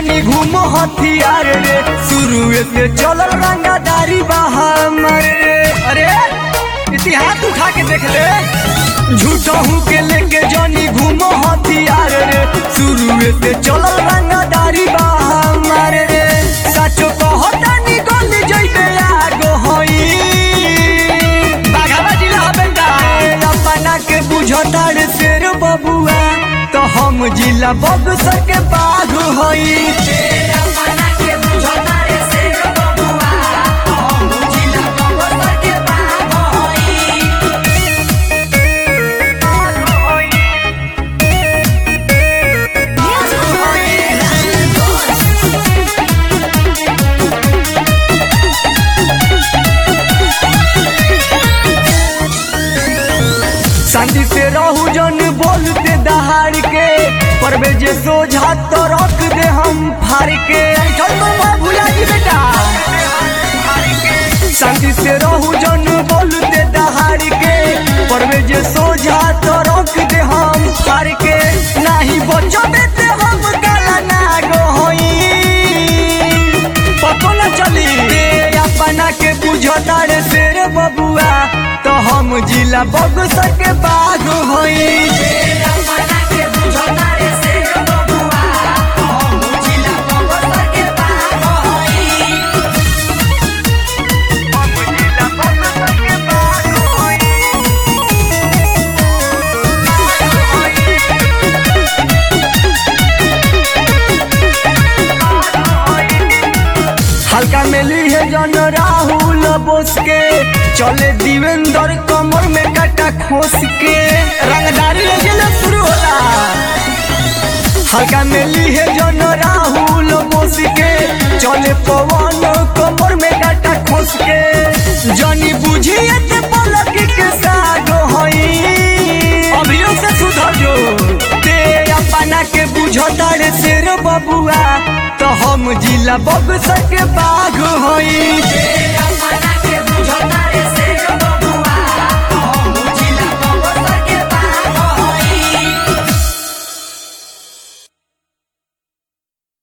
जानी घूमो हथियार रे, शुरू से चलल रंगादारी बहामर रे। अरे इतिहास उठा के देख ले, झूठा हूँ के लेके जानी घूमो हथियार रे, शुरू से चलल रंगादारी बहामर रे। सचो कहता निकल जइबे आगो होई, बाघावा जिला बेटा अपना के बुझता रे शेर बबुआ, तो हम जिला बक्सर के बाघ होई। शांति से रहू जन बोलते दहाड़ के, परवे जे सोझा तो रख दे हम फाड़ के। भूला जी बेटा, शांति से रहू जन बोलते दहाड़ के, परवे जे सोझा तो रख दे हम फाड़ के। नहीं बचो बेटे हम काला नागो होई, पतो न चली अपना के बुझता रे शेर बबुआ, तो हम जिला बक्सर के बाघ होई। हल्का में ली है जन राहुल बोस के, चले देवेंद्र कमर में काटा खोस के, रंगदारी लगे शुरू होला। हल्का में ली है जन राहुल बोस के, चले पवन कमर में काटा खोस के। जनी बुझिए ते पलक के सागो होई, अभियो से सुधर जो ते अपना के बुझता रे शेर बबुआ, तो हम जिला बक्सर के बाघ होई।